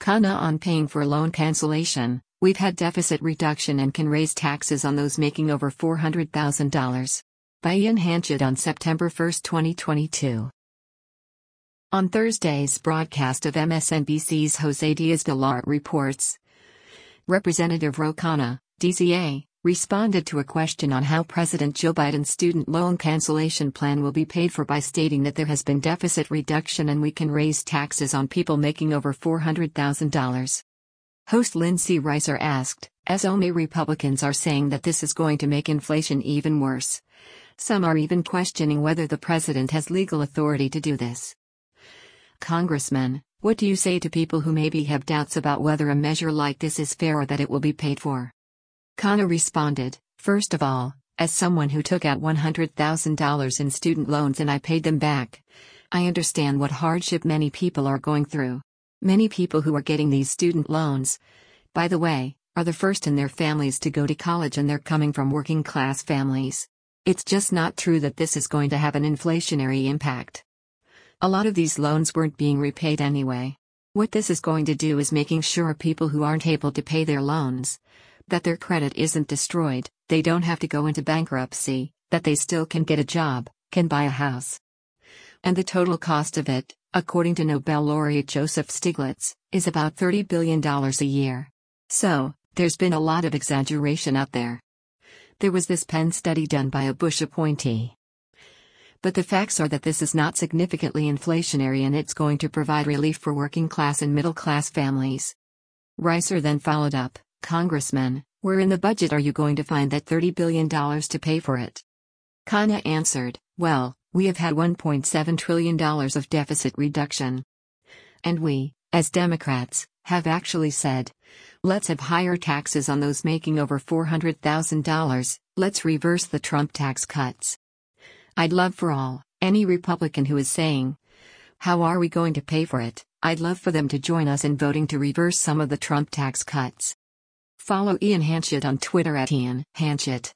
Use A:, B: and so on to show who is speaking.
A: Kana on paying for loan cancellation. We've had deficit reduction and can raise taxes on those making over $400,000. By Ian Hanchett on September 1, 2022. On Thursday's broadcast of MSNBC's Jose Diaz-Villar reports, Representative Ro Khanna, DCA, responded to a question on how President Joe Biden's student loan cancellation plan will be paid for by stating that there has been deficit reduction and we can raise taxes on people making over $400,000. Host Lindsay Reiser asked, as only Republicans are saying that this is going to make inflation even worse. Some are even questioning whether the president has legal authority to do this. Congressman, what do you say to people who maybe have doubts about whether a measure like this is fair or that it will be paid for? Khanna responded, first of all, as someone who took out $100,000 in student loans and I paid them back, I understand what hardship many people are going through. Many people who are getting these student loans, by the way, are the first in their families to go to college and they're coming from working class families. It's just not true that this is going to have an inflationary impact. A lot of these loans weren't being repaid anyway. What this is going to do is making sure people who aren't able to pay their loans, that their credit isn't destroyed, they don't have to go into bankruptcy, that they still can get a job, can buy a house. And the total cost of it, according to Nobel laureate Joseph Stiglitz, is about $30 billion a year. So, there's been a lot of exaggeration out there. There was this Penn study done by a Bush appointee. But the facts are that this is not significantly inflationary and it's going to provide relief for working class and middle class families. Reiser then followed up, Congressman, where in the budget are you going to find that $30 billion to pay for it? Khanna answered, well, we have had $1.7 trillion of deficit reduction. And we, as Democrats, have actually said, let's have higher taxes on those making over $400,000, let's reverse the Trump tax cuts. I'd love for any Republican who is saying, how are we going to pay for it? I'd love for them to join us in voting to reverse some of the Trump tax cuts. Follow Ian Hanchett on Twitter at Ian Hanchett.